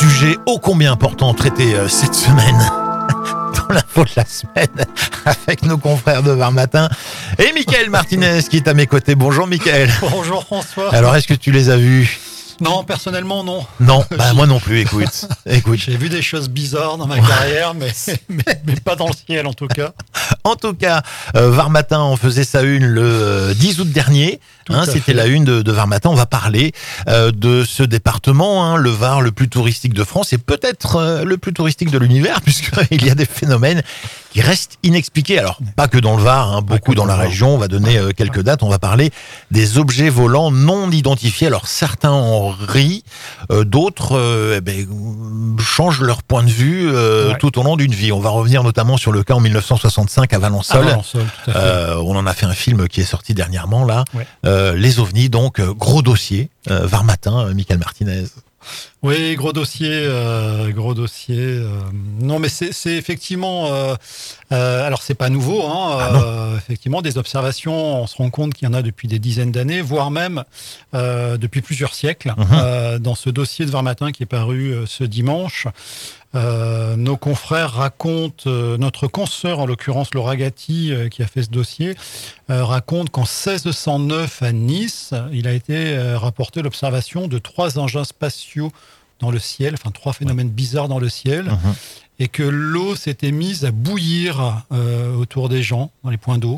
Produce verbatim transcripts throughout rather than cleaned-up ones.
Sujet ô combien important traité euh, cette semaine dans l'info de la semaine avec nos confrères de Var Matin et Mickaël Martinez qui est à mes côtés. Bonjour Mickaël. Bonjour François. Alors est-ce que tu les as vus ? Non, personnellement non. Non, bah moi non plus, écoute. écoute. J'ai vu des choses bizarres dans ma carrière, mais, mais, mais pas dans le ciel en tout cas. En tout cas, euh, Var Matin, on faisait sa une le euh, dix août dernier. Hein, c'était fait. La une de, de Var Matin. On va parler euh, de ce département, hein, le Var, le plus touristique de France et peut-être euh, le plus touristique de l'univers, puisqu'il y a des phénomènes qui restent inexpliqués. Alors, pas que dans le Var, hein, beaucoup dans la région. On va donner euh, quelques dates. On va parler des objets volants non identifiés. Alors, certains en rient, euh, d'autres euh, eh ben, changent leur point de vue euh, ouais. tout au long d'une vie. On va revenir notamment sur le cas en dix-neuf cent soixante-cinq à Valençol. À Valençol, tout à fait. Euh, on en a fait un film qui est sorti dernièrement, là. Ouais. Euh, les ovnis, donc, euh, gros dossier. Euh, Var Matin, euh, Mickaël Martinez. Oui, gros dossier, euh, gros dossier. Euh, non, mais c'est, c'est effectivement. Euh, euh, alors, c'est pas nouveau. Hein, ah euh, effectivement, des observations. On se rend compte qu'il y en a depuis des dizaines d'années, voire même euh, depuis plusieurs siècles. Mm-hmm. Euh, dans ce dossier de Var Matin qui est paru euh, ce dimanche, euh, nos confrères racontent. Euh, notre consoeur, en l'occurrence Laura Gatti, euh, qui a fait ce dossier, euh, raconte qu'en seize cent neuf à Nice, il a été euh, rapporté l'observation de trois engins spatiaux dans le ciel, enfin trois phénomènes bizarres dans le ciel, mmh. et que l'eau s'était mise à bouillir euh, autour des gens, dans les points d'eau.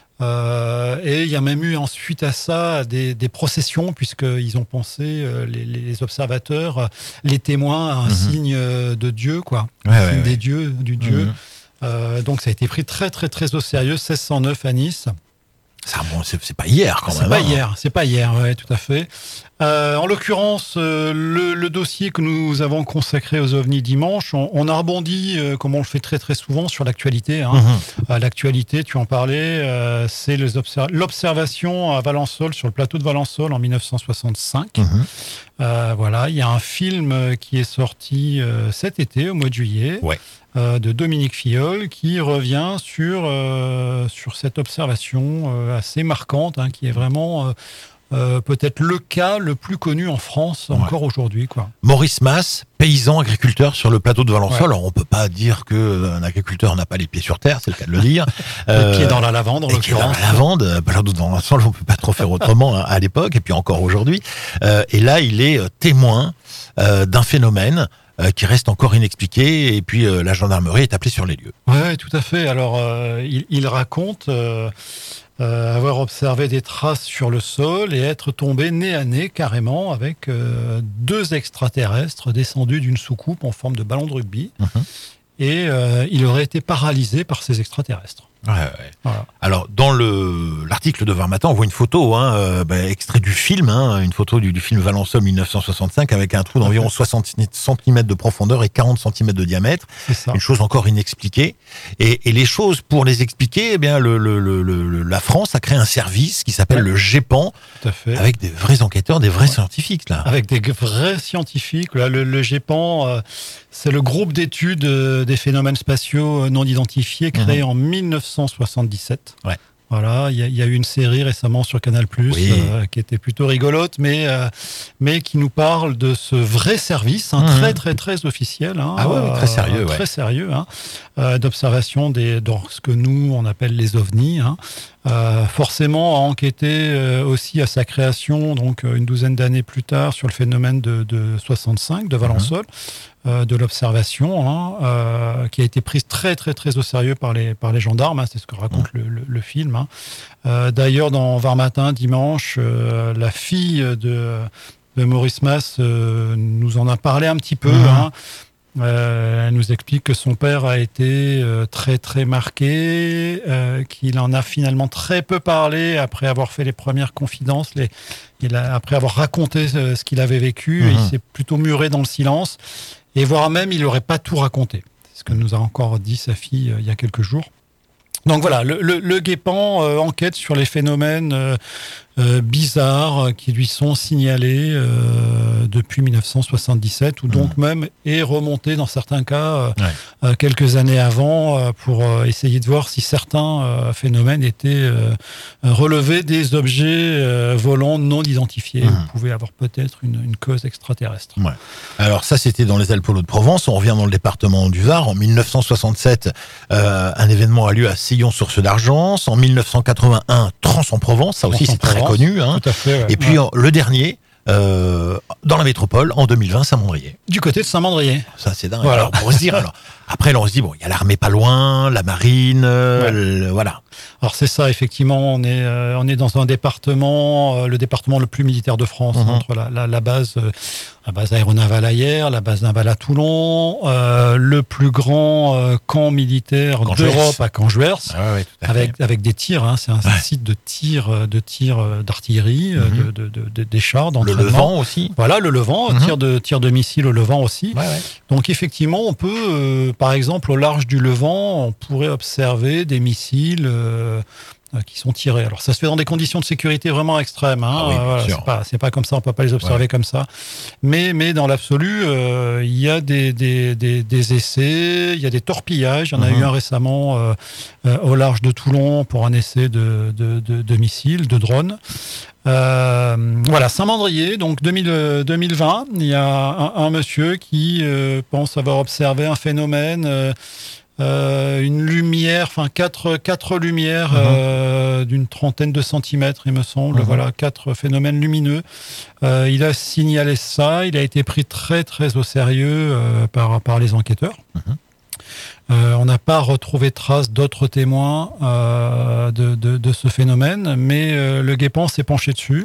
Euh, et il y a même eu ensuite à ça des, des processions, puisqu'ils ont pensé, euh, les, les observateurs, les témoins, à un mmh. signe de Dieu, quoi, ouais, un signe ouais, des ouais. dieux, du Dieu. Mmh. Euh, donc ça a été pris très très très au sérieux, seize cent neuf à Nice. Ça, bon, c'est, c'est pas hier quand c'est même. Pas hein. hier, c'est pas hier, ouais, tout à fait. Euh, en l'occurrence, euh, le, le dossier que nous avons consacré aux ovnis dimanche, on, on a rebondi, euh, comme on le fait très très souvent, sur l'actualité. Hein. Mm-hmm. Euh, l'actualité, tu en parlais, euh, c'est les observ- l'observation à Valençol, sur le plateau de Valençol en dix-neuf cent soixante-cinq. Mm-hmm. Euh, voilà, il y a un film qui est sorti euh, cet été, au mois de juillet. Ouais. Euh, de Dominique Filleul, qui revient sur, euh, sur cette observation euh, assez marquante, hein, qui est vraiment euh, euh, peut-être le cas le plus connu en France encore ouais. aujourd'hui. Quoi. Maurice Mas, paysan agriculteur sur le plateau de Valençol. Ouais. Alors on peut pas dire qu'un agriculteur n'a pas les pieds sur terre, c'est le cas de le dire. euh, pieds dans la lavande, en l'occurrence. Dans la lavande, plateau de Valençol, on peut pas trop faire autrement hein, à l'époque, et puis encore aujourd'hui. Euh, et là, il est témoin euh, d'un phénomène Euh, qui reste encore inexpliqué, et puis euh, la gendarmerie est appelée sur les lieux. Oui, tout à fait. Alors, euh, il, il raconte euh, euh, avoir observé des traces sur le sol et être tombé nez à nez, carrément, avec euh, deux extraterrestres descendus d'une soucoupe en forme de ballon de rugby. Mmh. Et euh, il aurait été paralysé par ces extraterrestres. Ouais, ouais. Voilà. Alors, dans le, l'article de Var Matin, on voit une photo, hein, euh, bah, extrait du film, hein, une photo du, du film Valençol dix-neuf cent soixante-cinq avec un trou d'environ soixante centimètres de profondeur et quarante centimètres de diamètre. C'est ça. Une chose encore inexpliquée. Et, et les choses, pour les expliquer, eh bien, le, le, le, le, la France a créé un service qui s'appelle ouais. le GEPAN, tout à fait. Avec des vrais enquêteurs, des vrais ouais. scientifiques, là. Avec des vrais scientifiques. Là, le, le GEPAN, euh, c'est le groupe d'études euh, des phénomènes spatiaux non identifiés créé mmh. en dix-neuf cent soixante-dix-sept. Ouais. Voilà, il y, y a eu une série récemment sur Canal+, oui. euh, qui était plutôt rigolote, mais euh, mais qui nous parle de ce vrai service, hein, mmh. très très très officiel, hein, ah ouais, très sérieux, euh, ouais. très sérieux, hein, euh, d'observation des dans ce que nous on appelle les ovnis. Hein. Euh, forcément, a enquêté euh, aussi à sa création, donc une douzaine d'années plus tard, sur le phénomène de, de soixante-cinq de Valençol. Mmh. Euh, de l'observation, hein, euh, qui a été prise très très très au sérieux par les par les gendarmes. Hein, c'est ce que raconte mmh. le, le, le film. Hein. Euh, d'ailleurs, dans Var Matin dimanche, euh, la fille de, de Maurice Mas euh, nous en a parlé un petit peu. Mmh. Hein. Euh, elle nous explique que son père a été euh, très très marqué, euh, qu'il en a finalement très peu parlé après avoir fait les premières confidences, les, il a, après avoir raconté euh, ce qu'il avait vécu. Mmh. Et il s'est plutôt muré dans le silence. Et voire même, il n'aurait pas tout raconté. C'est ce que nous a encore dit sa fille euh, il y a quelques jours. Donc voilà, le, le, le GEPAN euh, enquête sur les phénomènes euh, euh, bizarres qui lui sont signalés euh, depuis mille neuf cent soixante-dix-sept, ou donc mmh. même est remonté dans certains cas euh, ouais. euh, quelques années avant euh, pour euh, essayer de voir si certains euh, phénomènes étaient euh, relevés des objets euh, volants non identifiés. Mmh. Vous pouvez avoir peut-être une, une cause extraterrestre. Ouais. Alors ça, c'était dans les Alpes-Hauts-de-Provence. On revient dans le département du Var. En mille neuf cent soixante-sept, euh, un événement a lieu à Sillon-sur-Ceux d'Argence. En mille neuf cent quatre-vingt-un, Trans-en-Provence. Ça aussi, c'est très connu. Hein. Tout à fait, ouais. Et puis, ouais. le dernier, euh, dans la métropole, en deux mille vingt, Saint-Mandrier. Du côté de Saint-Mandrier. Ça, c'est dingue. Voilà. Alors, on se dire, alors, après, là, on se dit, bon, il y a l'armée pas loin, la marine, ouais. le, voilà. Alors, c'est ça, effectivement, on est, euh, on est dans un département, euh, le département le plus militaire de France, mm-hmm. entre la, la, la base, euh, la base aéronavale à Hyères, la base navale à Toulon, euh, le plus grand euh, camp militaire Canjuers. d'Europe à Canjuers, ah ouais, avec, avec des tirs, hein, c'est un ouais. site de tir, de tir d'artillerie, mm-hmm. de, de, de, de, des chars, d'entraînement. Le Levant aussi. Voilà, le Levant, mm-hmm. tir, de, tir de missiles au Levant aussi. Ouais, ouais. Donc, effectivement, on peut, euh, par exemple, au large du Levant, on pourrait observer des missiles euh, qui sont tirés. Alors, ça se fait dans des conditions de sécurité vraiment extrêmes. Hein. Ah oui, voilà, c'est pas, c'est pas comme ça, on peut pas les observer ouais. comme ça. Mais, mais dans l'absolu, euh, il y a des, des, des, des essais, il y a des torpillages. Il y en a mm-hmm. eu un récemment euh, euh, au large de Toulon pour un essai de, de, de, de missiles, de drones. Euh, voilà, Saint-Mandrier, donc deux mille, deux mille vingt, il y a un, un monsieur qui euh, pense avoir observé un phénomène, euh, euh, une lumière, enfin quatre, quatre lumières mm-hmm. euh, d'une trentaine de centimètres, il me semble, mm-hmm. voilà, quatre phénomènes lumineux. Euh, il a signalé ça, il a été pris très très au sérieux euh, par, par les enquêteurs. Mm-hmm. Euh, on n'a pas retrouvé trace d'autres témoins euh, de, de, de ce phénomène, mais euh, le guépant s'est penché dessus.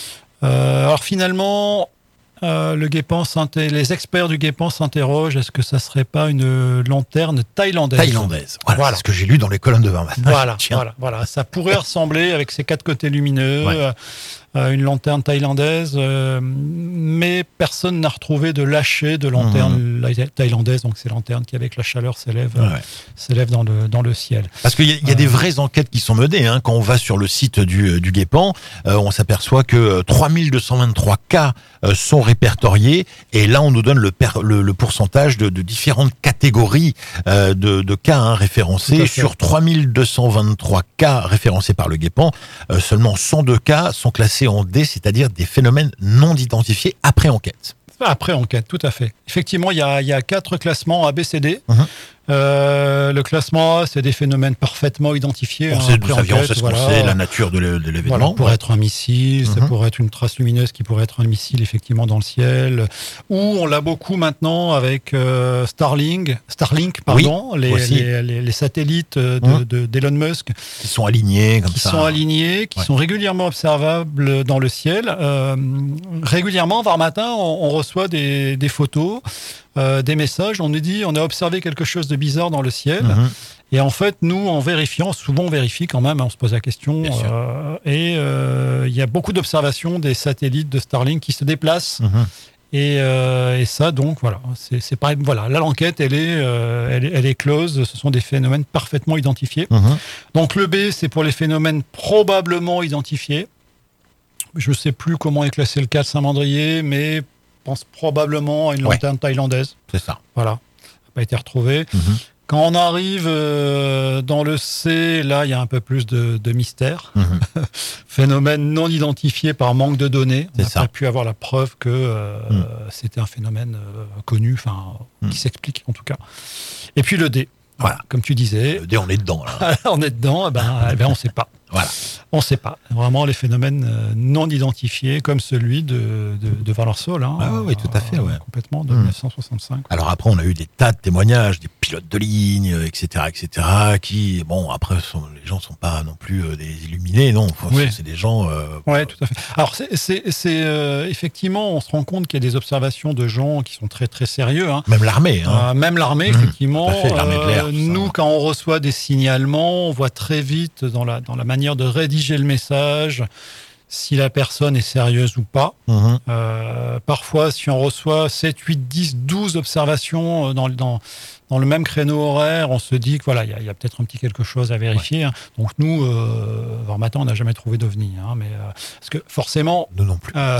Euh, alors finalement, euh, le guépant les experts du guépant s'interrogent, est-ce que ça serait pas une lanterne thaïlandaise ? Thaïlandaise, voilà, voilà. C'est ce que j'ai lu dans les colonnes de Var Matin. Voilà, voilà, voilà, ça pourrait ressembler avec ses quatre côtés lumineux. Ouais. Euh, une lanterne thaïlandaise, euh, mais personne n'a retrouvé de lâcher de lanterne mmh. thaïlandaise, donc ces lanternes qui, avec la chaleur, s'élèvent, ouais. euh, s'élèvent dans, le, dans le ciel. Parce qu'il y a, il y a euh, des vraies enquêtes qui sont menées. Hein. Quand on va sur le site du, du guépant, euh, on s'aperçoit que trois mille deux cent vingt-trois cas euh, sont répertoriés, et là, on nous donne le, per, le, le pourcentage de, de différentes catégories euh, de, de cas hein, référencés. Sur trois mille deux cent vingt-trois cas référencés par le guépant, euh, seulement cent deux cas sont classés en D, c'est-à-dire des phénomènes non identifiés après enquête. Après enquête, tout à fait. Effectivement, il y a, il y a quatre classements A, B, C, D. Mmh. Euh, le classement A, c'est des phénomènes parfaitement identifiés. On hein, sait d'où ça vient, on sait ce voilà. qu'on sait, la nature de l'événement. Voilà, ça pourrait ouais. être un missile, mmh. ça pourrait être une trace lumineuse qui pourrait être un missile effectivement dans le ciel. Ou on l'a beaucoup maintenant avec euh, Starlink, Starlink pardon, oui, les, les, les, les satellites de, mmh. de, d'Elon Musk. Qui sont alignés comme qui ça. Qui sont alignés, qui ouais. sont régulièrement observables dans le ciel. Euh, régulièrement, Var Matin, on, on reçoit des, des photos. Euh, des messages, on nous dit on a observé quelque chose de bizarre dans le ciel mmh. et en fait nous en vérifiant, souvent on vérifie quand même, hein, on se pose la question euh, et il euh, y a beaucoup d'observations des satellites de Starlink qui se déplacent mmh. et, euh, et ça donc voilà, c'est, c'est pareil, voilà, là l'enquête elle est, euh, elle est, elle est close, ce sont des phénomènes parfaitement identifiés. Mmh. Donc le B c'est pour les phénomènes probablement identifiés, je ne sais plus comment est classé le cas de Saint-Mandrier, mais pense probablement à une lanterne ouais. thaïlandaise. C'est ça. Voilà. Ça n'a pas été retrouvé. Mm-hmm. Quand on arrive euh, dans le C, là, il y a un peu plus de, de mystère. Mm-hmm. Phénomène non identifié par manque de données. On n'a pas pu avoir la preuve que euh, mm. c'était un phénomène euh, connu, enfin, mm. qui s'explique en tout cas. Et puis le D. Voilà, comme tu disais. Le D, on est dedans. Là. on est dedans, eh ben, eh ben, on ne sait pas. Voilà. On ne sait pas. Vraiment, les phénomènes non identifiés, comme celui de, de, de Valensole. Hein, ah oui, oui, tout à fait. Ouais. Complètement, de mmh. dix-neuf cent soixante-cinq. Alors après, on a eu des tas de témoignages, des pilotes de ligne, et cetera, et cetera, qui, bon, après, sont, les gens ne sont pas non plus euh, des illuminés, non. Enfin, oui. C'est des gens... Euh, oui, tout à fait. Alors, c'est, c'est, c'est euh, effectivement, on se rend compte qu'il y a des observations de gens qui sont très, très sérieux. Hein. Même l'armée. Hein. Euh, même l'armée, mmh. effectivement. Tout à fait, l'armée de l'air. Euh, nous, quand on reçoit des signalements, on voit très vite dans la, dans la manière de rédiger le message si la personne est sérieuse ou pas. Mmh. Euh, parfois, si on reçoit sept, huit, dix, douze observations dans, dans, dans le même créneau horaire, on se dit que voilà, il y a, y a peut-être un petit quelque chose à vérifier. Ouais. Hein. Donc nous, euh, Varmatan, on n'a jamais trouvé d'ovni, hein, mais euh, parce que forcément, nous non plus. Euh,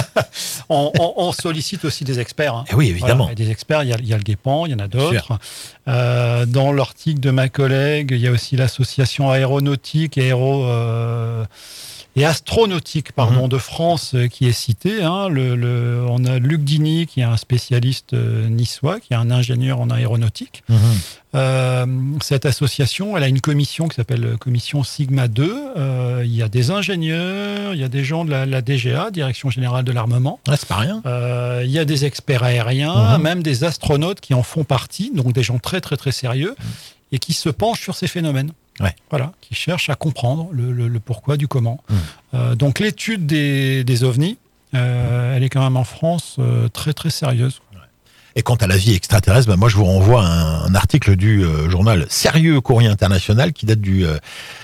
on, on, on sollicite aussi des experts. Hein. Et oui, évidemment. Voilà, des experts, il y, a, il y a le Guépan, il y en a d'autres. Euh, dans l'article de ma collègue, il y a aussi l'association aéronautique et aéro. Euh, et astronautique pardon, mmh. de France euh, qui est citée. Hein. Le, le, on a Luc Digny, qui est un spécialiste euh, niçois, qui est un ingénieur en aéronautique. Mmh. Euh, cette association, elle a une commission qui s'appelle Commission Sigma deux. Euh, il y a des ingénieurs, il y a des gens de la, la D G A, Direction Générale de l'Armement. Ah, c'est pas rien. Euh, il y a des experts aériens, mmh. même des astronautes qui en font partie, donc des gens très très très sérieux, mmh. et qui se penchent sur ces phénomènes. Ouais. Voilà, qui cherchent à comprendre le, le, le pourquoi du comment. Mmh. Euh, donc l'étude des, des ovnis, euh, elle est quand même en France euh, très très sérieuse. Et quant à la vie extraterrestre, bah moi je vous renvoie à un, un article du euh, journal Sérieux Courrier International qui date du euh,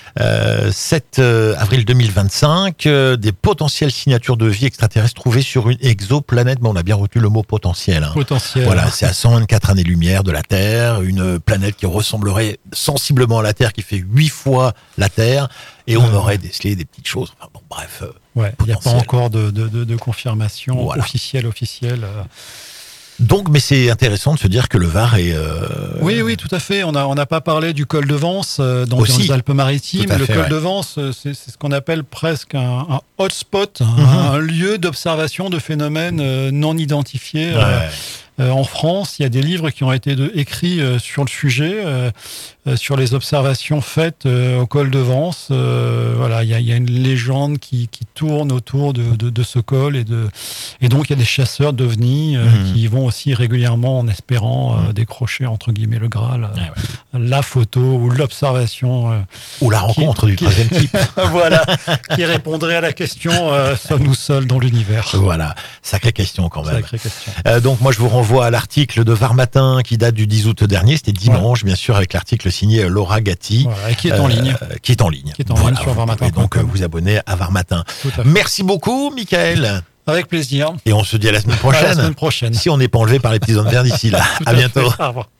euh, sept avril deux mille vingt-cinq, euh, des potentielles signatures de vie extraterrestre trouvées sur une exoplanète. Mais on a bien retenu le mot potentiel. Hein. Potentiel. Voilà, c'est à cent vingt-quatre années-lumière de la Terre, une planète qui ressemblerait sensiblement à la Terre, qui fait huit fois la Terre, et on euh... aurait décelé des petites choses. Enfin, bon, bref. Euh, ouais, il n'y a pas encore de, de, de, de confirmation voilà. officielle, officielle. Euh... Donc, mais c'est intéressant de se dire que le Var est... Euh... Oui, oui, tout à fait. On n'a on a pas parlé du col de Vence, euh, donc dans les Alpes-Maritimes. Le fait, col ouais. de Vence, c'est ce qu'on appelle presque un, un hotspot, mm-hmm. un, un lieu d'observation de phénomènes euh, non identifiés. Ouais. Euh, Euh, en France, il y a des livres qui ont été de, écrits euh, sur le sujet, euh, euh, sur les observations faites euh, au col de Vence. Euh, voilà, il y a, il y a une légende qui, qui tourne autour de, de, de ce col et de et donc il y a des chasseurs d'ovnis euh, mmh. qui y vont aussi régulièrement en espérant euh, décrocher entre guillemets le Graal, euh, ouais, ouais. la photo ou l'observation euh, ou la rencontre qui, du troisième type. Voilà, qui répondrait à la question euh, sommes-nous seuls dans l'univers? Voilà, sacrée question quand même. Sacrée question. Euh, donc moi je vous renvoie à l'article de Varmatin qui date du dix août dernier, c'était dimanche, ouais. bien sûr, avec l'article signé Laura Gatti. Voilà, et qui est en euh, ligne. Qui est en ligne. Qui est en voilà, ligne sur Varmatin. Et donc, vous abonner à Varmatin. Merci beaucoup, Michael. Avec plaisir. Et on se dit à la semaine prochaine. À la semaine prochaine. Si on n'est pas enlevé par les petits zones verts d'ici là. À bientôt. Au revoir.